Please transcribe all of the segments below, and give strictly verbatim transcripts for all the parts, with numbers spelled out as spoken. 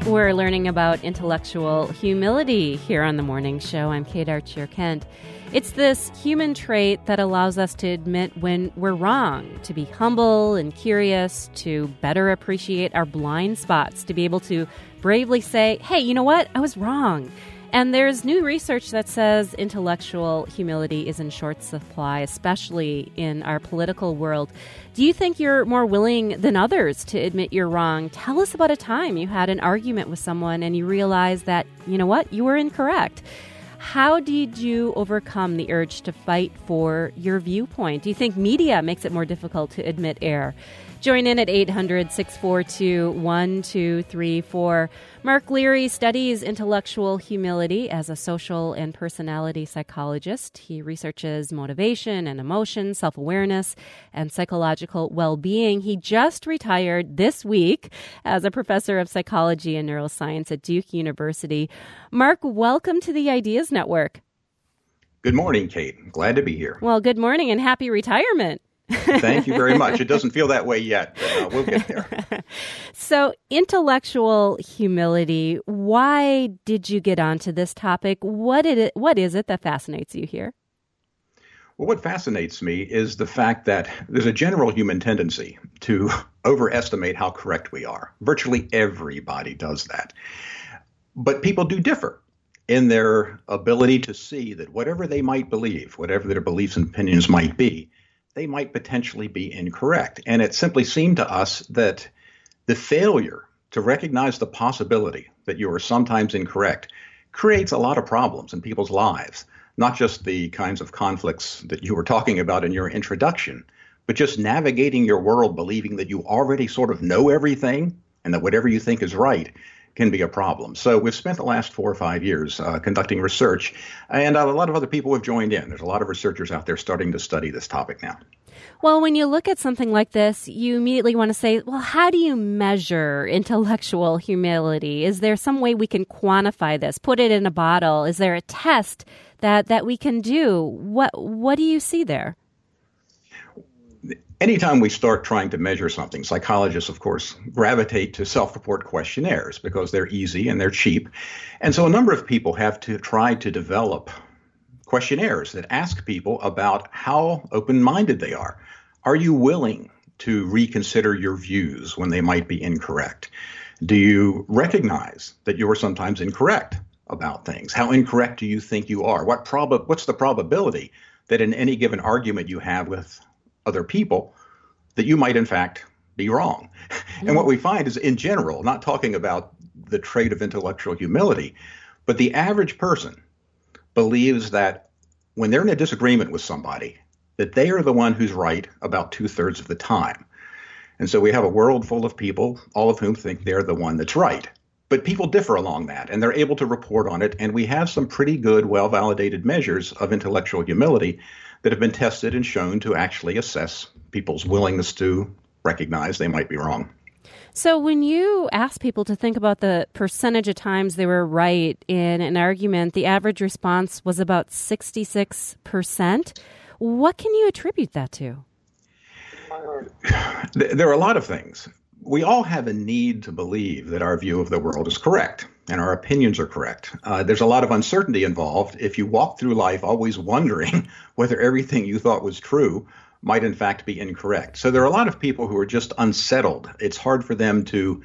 We're learning about intellectual humility here on The Morning Show. I'm Kate Archer-Kent. It's this human trait that allows us to admit when we're wrong, to be humble and curious, to better appreciate our blind spots, to be able to bravely say, hey, you know what? I was wrong. And there's new research that says intellectual humility is in short supply, especially in our political world. Do you think you're more willing than others to admit you're wrong? Tell us about a time you had an argument with someone and you realized that, you know what, you were incorrect. How did you overcome the urge to fight for your viewpoint? Do you think media makes it more difficult to admit error? Join in at eight hundred, six four two, one two three four. Mark Leary studies intellectual humility as a social and personality psychologist. He researches motivation and emotion, self-awareness, and psychological well-being. He just retired this week as a professor of psychology and neuroscience at Duke University. Mark, welcome to the Ideas Network. Good morning, Kate. Glad to be here. Well, good morning and happy retirement. Thank you very much. It doesn't feel that way yet, but uh, we'll get there. So, intellectual humility, why did you get onto this topic? What did it, what is it that fascinates you here? Well, what fascinates me is the fact that there's a general human tendency to overestimate how correct we are. Virtually everybody does that. But people do differ in their ability to see that whatever they might believe, whatever their beliefs and opinions might be, they might potentially be incorrect. And it simply seemed to us that the failure to recognize the possibility that you are sometimes incorrect creates a lot of problems in people's lives, not just the kinds of conflicts that you were talking about in your introduction, but just navigating your world believing that you already sort of know everything and that whatever you think is right can be a problem. So we've spent the last four or five years uh, conducting research, and uh, a lot of other people have joined in. There's a lot of researchers out there starting to study this topic now. Well, when you look at something like this, you immediately want to say, well, how do you measure intellectual humility? Is there some way we can quantify this, put it in a bottle? Is there a test that, that we can do? What, what do you see there? Anytime we start trying to measure something, psychologists, of course, gravitate to self-report questionnaires because they're easy and they're cheap. And so a number of people have to try to develop questionnaires that ask people about how open-minded they are. Are you willing to reconsider your views when they might be incorrect? Do you recognize that you are sometimes incorrect about things? How incorrect do you think you are? What prob- What's the probability that in any given argument you have with other people that you might in fact be wrong? Mm-hmm. And what we find is, in general, not talking about the trait of intellectual humility, but the average person believes that when they're in a disagreement with somebody, that they are the one who's right about two-thirds of the time. And so we have a world full of people, all of whom think they're the one that's right. But people differ along that, and they're able to report on it. And we have some pretty good, well-validated measures of intellectual humility that have been tested and shown to actually assess people's willingness to recognize they might be wrong. So when you ask people to think about the percentage of times they were right in an argument, the average response was about sixty-six percent. What can you attribute that to? There are a lot of things. We all have a need to believe that our view of the world is correct and our opinions are correct. Uh, there's a lot of uncertainty involved if you walk through life always wondering whether everything you thought was true might in fact be incorrect. So there are a lot of people who are just unsettled. It's hard for them to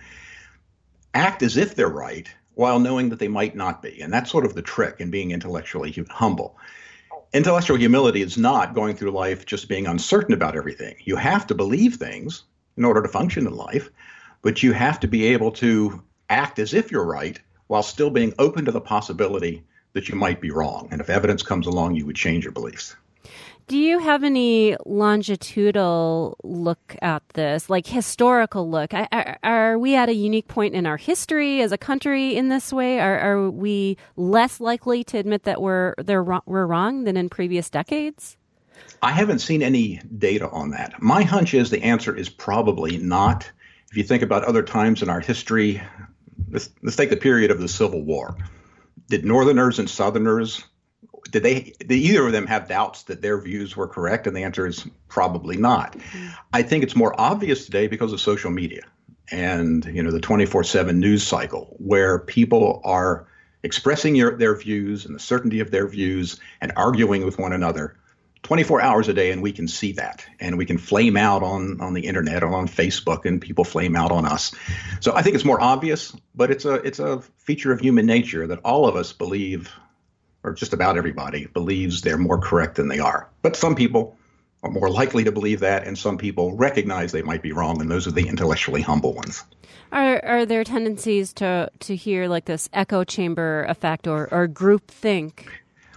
act as if they're right while knowing that they might not be. And that's sort of the trick in being intellectually humble. Intellectual humility is not going through life just being uncertain about everything. You have to believe things in order to function in life, but you have to be able to act as if you're right while still being open to the possibility that you might be wrong. And if evidence comes along, you would change your beliefs. Do you have any longitudinal look at this, like historical look? Are, are we at a unique point in our history as a country in this way? Are, are we less likely to admit that we're, they're, we're wrong than in previous decades? I haven't seen any data on that. My hunch is the answer is probably not. If you think about other times in our history, let's, let's take the period of the Civil War. Did Northerners and Southerners, did they, did either of them have doubts that their views were correct? And the answer is probably not. Mm-hmm. I think it's more obvious today because of social media. and, you know, the twenty-four seven news cycle, where people are expressing your, their views and the certainty of their views and arguing with one another twenty-four hours a day, and we can see that. And we can flame out on, on the internet or on Facebook, and people flame out on us. So I think it's more obvious, but it's a it's a feature of human nature that all of us believe, or just about everybody believes, they're more correct than they are. But some people are more likely to believe that, and some people recognize they might be wrong, and those are the intellectually humble ones. Are are there tendencies to to hear like this echo chamber effect or, or group think?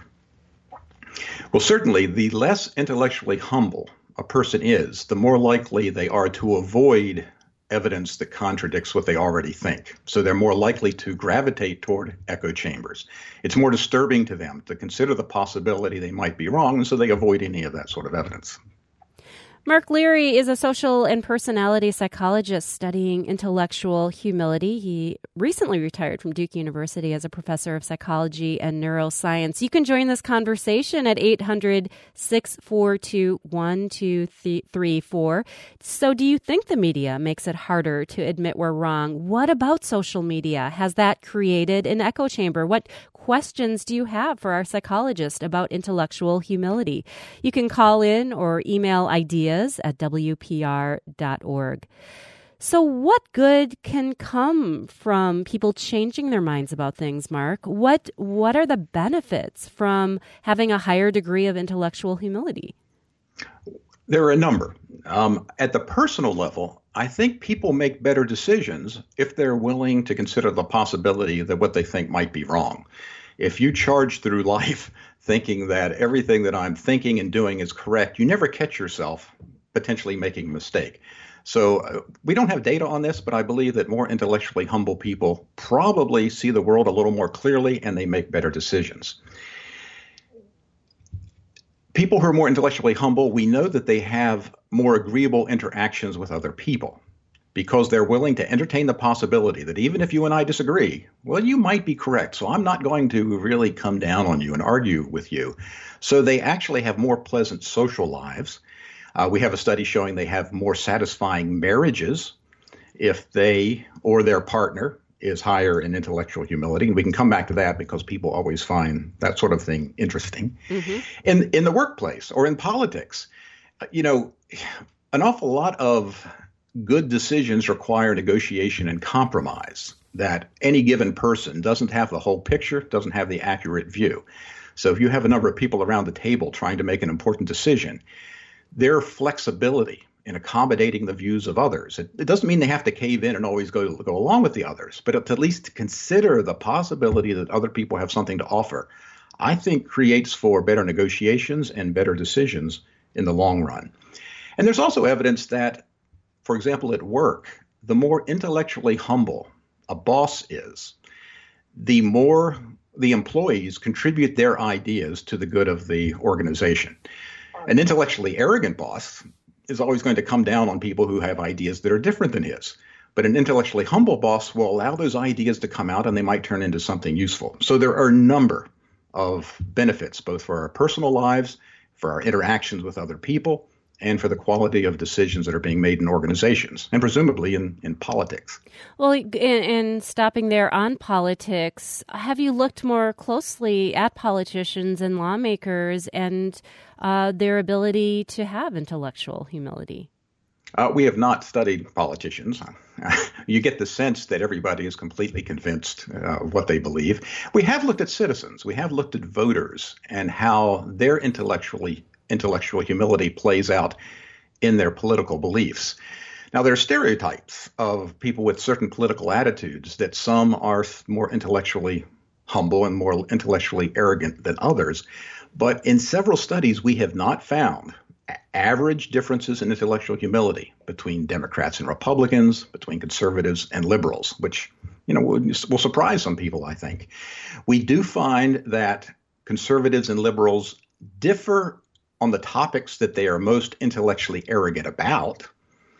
Well, certainly, the less intellectually humble a person is, the more likely they are to avoid evidence that contradicts what they already think. So they're more likely to gravitate toward echo chambers. It's more disturbing to them to consider the possibility they might be wrong, and so they avoid any of that sort of evidence. Mark Leary is a social and personality psychologist studying intellectual humility. He recently retired from Duke University as a professor of psychology and neuroscience. You can join this conversation at eight hundred, six four two, one two three four. So do you think the media makes it harder to admit we're wrong? What about social media? Has that created an echo chamber? What questions do you have for our psychologist about intellectual humility? You can call in or email ideas at w p r dot org. So what good can come from people changing their minds about things, Mark? What what are the benefits from having a higher degree of intellectual humility? There are a number. Um, at the personal level, I think people make better decisions if they're willing to consider the possibility that what they think might be wrong. If you charge through life thinking that everything that I'm thinking and doing is correct, you never catch yourself potentially making a mistake. So uh, we don't have data on this, but I believe that more intellectually humble people probably see the world a little more clearly and they make better decisions. People who are more intellectually humble, we know that they have more agreeable interactions with other people, because they're willing to entertain the possibility that even if you and I disagree, well, you might be correct. So I'm not going to really come down on you and argue with you. So they actually have more pleasant social lives. Uh, we have a study showing they have more satisfying marriages if they or their partner is higher in intellectual humility. And we can come back to that because people always find that sort of thing interesting. Mm-hmm. In, in the workplace or in politics, you know, an awful lot of good decisions require negotiation and compromise, that any given person doesn't have the whole picture, doesn't have the accurate view. So if you have a number of people around the table trying to make an important decision, their flexibility in accommodating the views of others, it, it doesn't mean they have to cave in and always go, go along with the others, but to at least consider the possibility that other people have something to offer, I think creates for better negotiations and better decisions in the long run. And there's also evidence that, for example, at work, the more intellectually humble a boss is, the more the employees contribute their ideas to the good of the organization. An intellectually arrogant boss is always going to come down on people who have ideas that are different than his. But an intellectually humble boss will allow those ideas to come out, and they might turn into something useful. So there are a number of benefits, both for our personal lives, for our interactions with other people, and for the quality of decisions that are being made in organizations, and presumably in, in politics. Well, and stopping there on politics, have you looked more closely at politicians and lawmakers and uh, their ability to have intellectual humility? Uh, we have not studied politicians. You get the sense that everybody is completely convinced uh, of what they believe. We have looked at citizens. We have looked at voters and how their intellectually intellectual humility plays out in their political beliefs. Now, there are stereotypes of people with certain political attitudes, that some are more intellectually humble and more intellectually arrogant than others. But in several studies, we have not found average differences in intellectual humility between Democrats and Republicans, between conservatives and liberals, which, you know, will, will surprise some people, I think. We do find that conservatives and liberals differ on the topics that they are most intellectually arrogant about.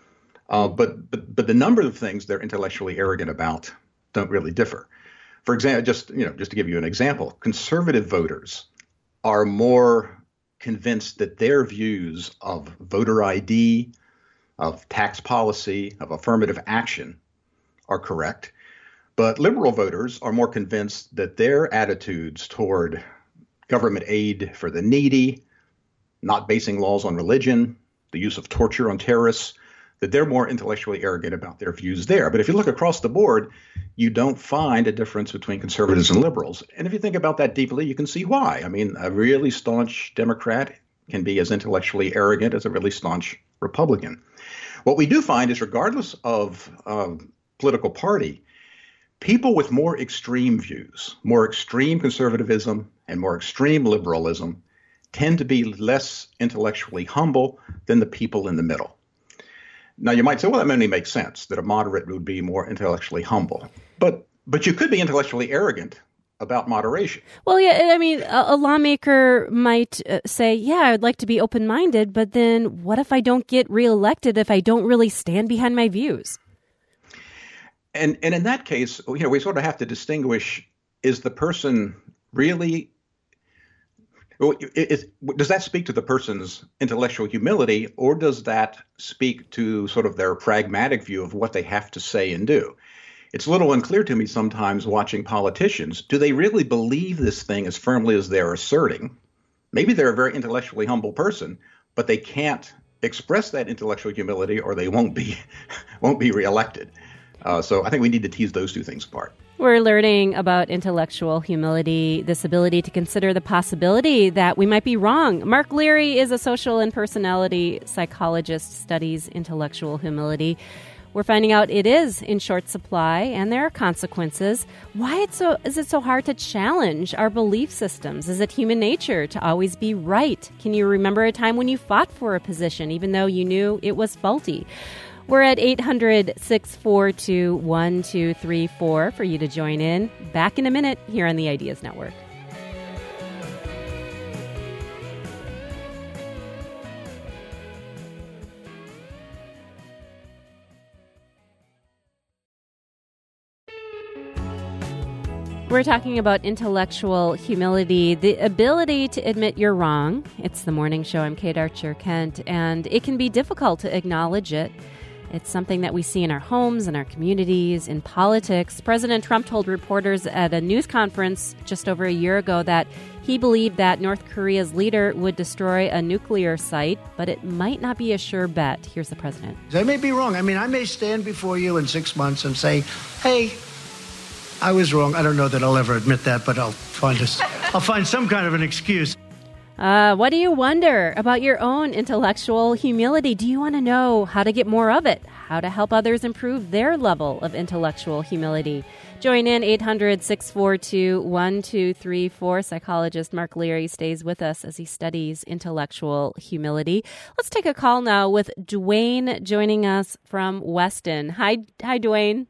Uh, but, but but the number of things they're intellectually arrogant about don't really differ. For example, just you know, just to give you an example, conservative voters are more convinced that their views of voter I D, of tax policy, of affirmative action are correct. But liberal voters are more convinced that their attitudes toward government aid for the needy, not basing laws on religion, the use of torture on terrorists, that they're more intellectually arrogant about their views there. But if you look across the board, you don't find a difference between conservatives and liberals. And if you think about that deeply, you can see why. I mean, a really staunch Democrat can be as intellectually arrogant as a really staunch Republican. What we do find is, regardless of um, political party, people with more extreme views, more extreme conservatism and more extreme liberalism tend to be less intellectually humble than the people in the middle. Now, you might say, well, that only makes sense, that a moderate would be more intellectually humble. But but you could be intellectually arrogant about moderation. Well, yeah, I mean, a, a lawmaker might uh, say, yeah, I'd like to be open-minded, but then what if I don't get reelected if I don't really stand behind my views? And and in that case, you know, we sort of have to distinguish, is the person really, well, is, does that speak to the person's intellectual humility, or does that speak to sort of their pragmatic view of what they have to say and do? It's a little unclear to me sometimes watching politicians. Do they really believe this thing as firmly as they're asserting? Maybe they're a very intellectually humble person, but they can't express that intellectual humility, or they won't be won't be reelected. Uh, so I think we need to tease those two things apart. We're learning about intellectual humility, this ability to consider the possibility that we might be wrong. Mark Leary is a social and personality psychologist, studies intellectual humility. We're finding out it is in short supply, and there are consequences. Why it's so, is it so hard to challenge our belief systems? Is it human nature to always be right? Can you remember a time when you fought for a position even though you knew it was faulty? We're at eight hundred, six four two, one two three four for you to join in. Back in a minute here on the Ideas Network. We're talking about intellectual humility, the ability to admit you're wrong. It's the morning show. I'm Kate Archer Kent, and it can be difficult to acknowledge it. It's something that we see in our homes, in our communities, in politics. President Trump told reporters at a news conference just over a year ago that he believed that North Korea's leader would destroy a nuclear site, but it might not be a sure bet. Here's the president. I may be wrong. I mean, I may stand before you in six months and say, hey, I was wrong. I don't know that I'll ever admit that, but I'll find a, I'll find some kind of an excuse. Uh, what do you wonder about your own intellectual humility? Do you want to know how to get more of it? How to help others improve their level of intellectual humility? Join in eight hundred, six four two, one two three four. Psychologist Mark Leary stays with us as he studies intellectual humility. Let's take a call now with Dwayne joining us from Weston. Hi, hi, Dwayne.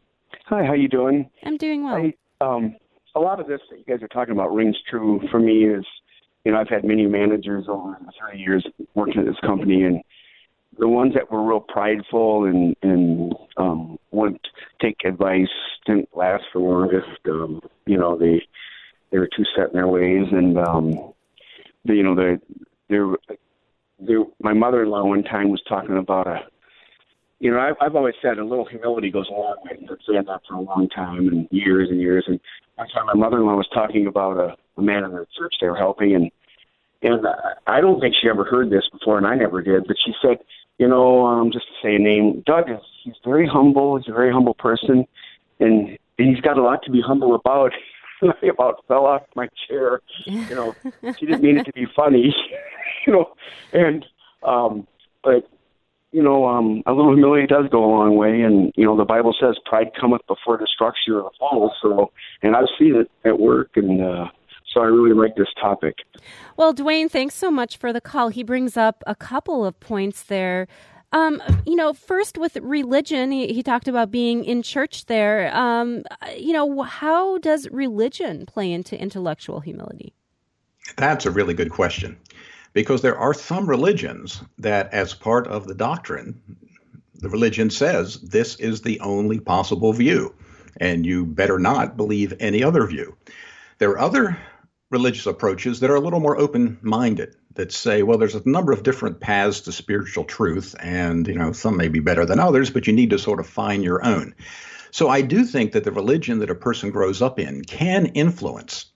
Hi, how you doing? I'm doing well. I, um, a lot of this that you guys are talking about rings true for me. Is You know, I've had many managers over the thirty years working at this company, and the ones that were real prideful and, and um, wouldn't take advice didn't last for longest. Um, you know, they they were too set in their ways, and um, they, you know, they they they my mother-in-law one time was talking about a. You know, I've, I've always said a little humility goes a long way. I've been saying that for a long time and years and years. And one time my mother-in-law was talking about a, a man in the church they were helping, and and I don't think she ever heard this before, and I never did. But she said, you know, um, just to say a name, Doug is he's very humble. He's a very humble person, and, and he's got a lot to be humble about. I about fell off my chair. You know, she didn't mean it to be funny. You know, and um, but. You know, um, a little humility does go a long way, and you know the Bible says pride cometh before destruction of the fall. So, and I've seen it at work, and uh, so I really like this topic. Well, Dwayne, thanks so much for the call. He brings up a couple of points there. Um, you know, first with religion, he, he talked about being in church there. Um, you know, how does religion play into intellectual humility? That's a really good question. Because there are some religions that, as part of the doctrine, the religion says this is the only possible view, and you better not believe any other view. There are other religious approaches that are a little more open-minded. that say, well, there's a number of different paths to spiritual truth, and, you know, some may be better than others, but you need to sort of find your own. So I do think that the religion that a person grows up in can influence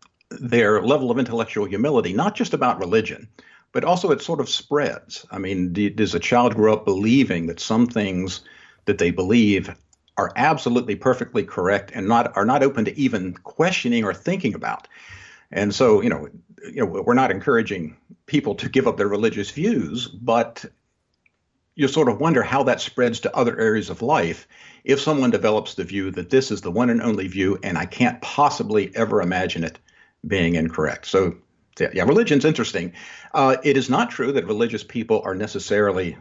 their level of intellectual humility, not just about religion, but also it sort of spreads. I mean, does a child grow up believing that some things that they believe are absolutely perfectly correct and not are not open to even questioning or thinking about? And so, you know, you know, we're not encouraging people to give up their religious views, but you sort of wonder how that spreads to other areas of life if someone develops the view that this is the one and only view, and I can't possibly ever imagine it being incorrect. So, yeah, religion's interesting. Uh, it is not true that religious people are necessarily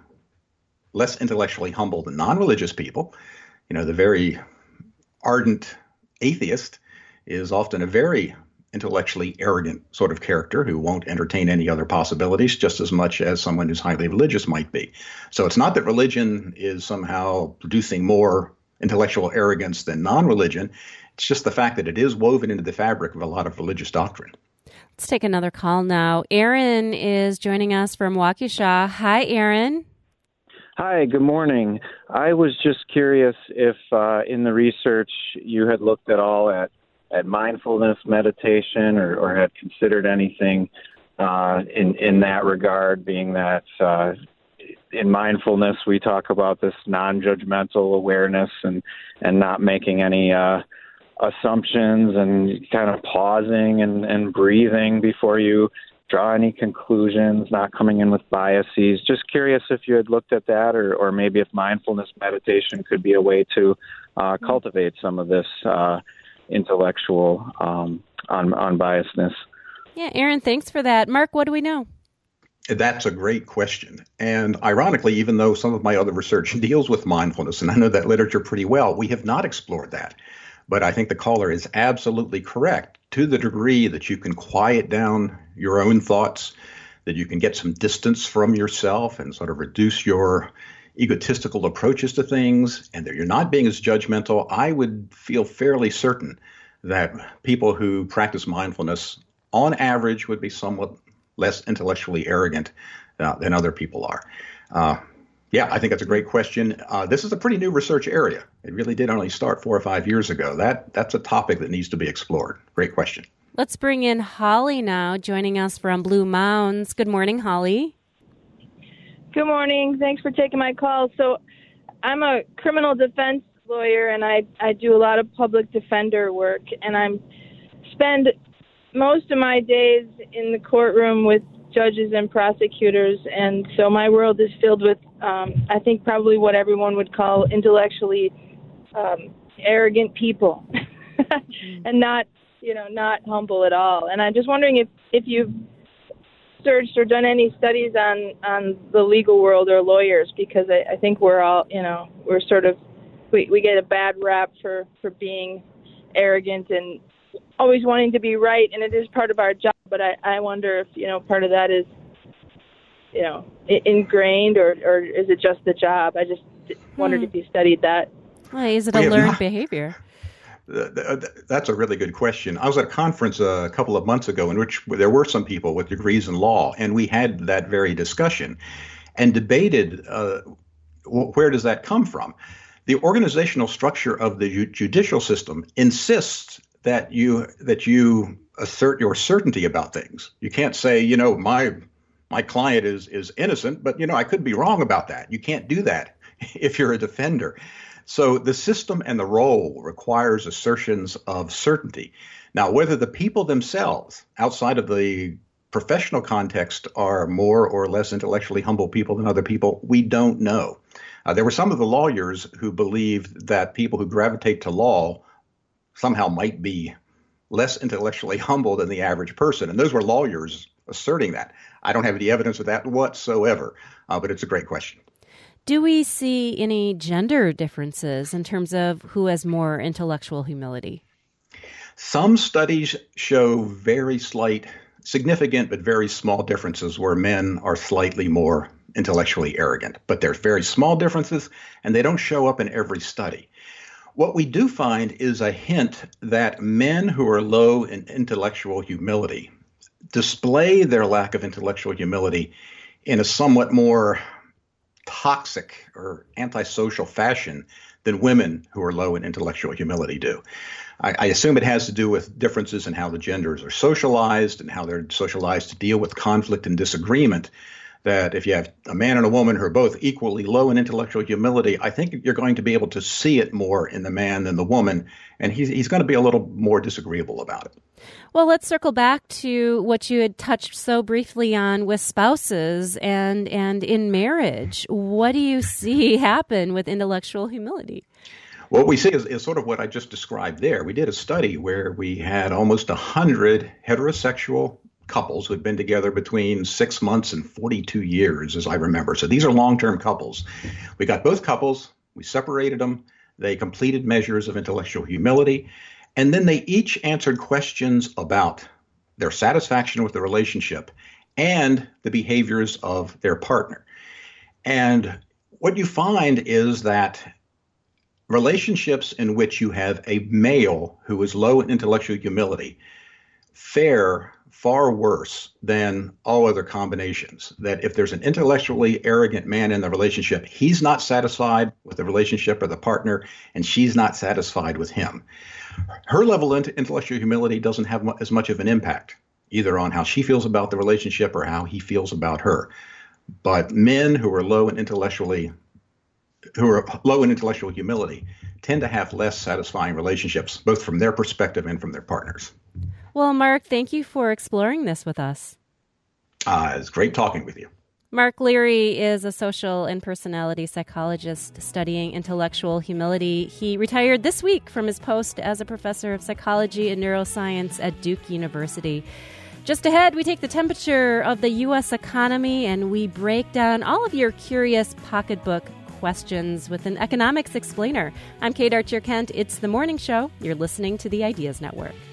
less intellectually humble than non-religious people. You know, the very ardent atheist is often a very intellectually arrogant sort of character who won't entertain any other possibilities just as much as someone who's highly religious might be. So it's not that religion is somehow producing more intellectual arrogance than non-religion. It's just the fact that it is woven into the fabric of a lot of religious doctrine. Let's take another call now. Aaron is joining us from Waukesha. Hi, Aaron. Hi, good morning. I was just curious if uh, in the research you had looked at all at, at mindfulness meditation or, or had considered anything uh, in, in that regard, being that uh, in mindfulness we talk about this non-judgmental awareness and, and not making any uh, assumptions and kind of pausing and, and breathing before you draw any conclusions, not coming in with biases. Just curious if you had looked at that or, or maybe if mindfulness meditation could be a way to uh, cultivate some of this uh, intellectual um, un- unbiasedness. Yeah, Aaron, thanks for that. Mark, what do we know? That's a great question. And ironically, even though some of my other research deals with mindfulness, and I know that literature pretty well, we have not explored that. But I think the caller is absolutely correct. To the degree that you can quiet down your own thoughts, that you can get some distance from yourself and sort of reduce your egotistical approaches to things, and that you're not being as judgmental, I would feel fairly certain that people who practice mindfulness, on average, would be somewhat less intellectually arrogant uh, than other people are. Uh, Yeah, I think that's a great question. Uh, this is a pretty new research area. It really did only start four or five years ago. That That's a topic that needs to be explored. Great question. Let's bring in Holly now, joining us from Blue Mounds. Good morning, Holly. Good morning. Thanks for taking my call. So I'm a criminal defense lawyer, and I, I do a lot of public defender work, and I spend most of my days in the courtroom with judges and prosecutors, and so my world is filled with, um, I think, probably what everyone would call intellectually um, arrogant people, and not, you know, not humble at all. And I'm just wondering if, if you've searched or done any studies on, on the legal world or lawyers, because I, I think we're all, you know, we're sort of, we, we get a bad rap for, for being arrogant and always wanting to be right, and it is part of our job. But I, I wonder if, you know, part of that is, you know, ingrained, or, or is it just the job? I just wondered hmm. if you studied that. Well, is it a learned not, behavior? That's a really good question. I was at a conference a couple of months ago in which there were some people with degrees in law, and we had that very discussion and debated uh, where does that come from? The organizational structure of the ju- judicial system insists that you that you assert your certainty about things. You can't say, you know, my my client is is innocent, but, you know, I could be wrong about that. You can't do that if you're a defender. So the system and the role requires assertions of certainty. Now, whether the people themselves outside of the professional context are more or less intellectually humble people than other people, we don't know. Uh, there were some of the lawyers who believed that people who gravitate to law somehow might be less intellectually humble than the average person. And those were lawyers asserting that. I don't have any evidence of that whatsoever, uh, but it's a great question. Do we see any gender differences in terms of who has more intellectual humility? Some studies show very slight, significant, but very small differences where men are slightly more intellectually arrogant. But there's very small differences, and they don't show up in every study. What we do find is a hint that men who are low in intellectual humility display their lack of intellectual humility in a somewhat more toxic or antisocial fashion than women who are low in intellectual humility do. I, I assume it has to do with differences in how the genders are socialized and how they're socialized to deal with conflict and disagreement. That if you have a man and a woman who are both equally low in intellectual humility, I think you're going to be able to see it more in the man than the woman, and he's, he's going to be a little more disagreeable about it. Well, let's circle back to what you had touched so briefly on with spouses and, and in marriage. What do you see happen with intellectual humility? What we see is, is sort of what I just described there. We did a study where we had almost one hundred heterosexual couples who had been together between six months and forty-two years, as I remember. So these are long-term couples. We got both couples, we separated them, they completed measures of intellectual humility, and then they each answered questions about their satisfaction with the relationship and the behaviors of their partner. And what you find is that relationships in which you have a male who is low in intellectual humility fare far worse than all other combinations. That if there's an intellectually arrogant man in the relationship, he's not satisfied with the relationship or the partner, and she's not satisfied with him. Her level of intellectual humility doesn't have as much of an impact, either on how she feels about the relationship or how he feels about her. But men who are low in intellectually, who are low in intellectual humility tend to have less satisfying relationships, both from their perspective and from their partners. Well, Mark, thank you for exploring this with us. Uh, it's great talking with you. Mark Leary is a social and personality psychologist studying intellectual humility. He retired this week from his post as a professor of psychology and neuroscience at Duke University. Just ahead, we take the temperature of the U S economy and we break down all of your curious pocketbook questions with an economics explainer. I'm Kate Archer Kent. It's The Morning Show. You're listening to the Ideas Network.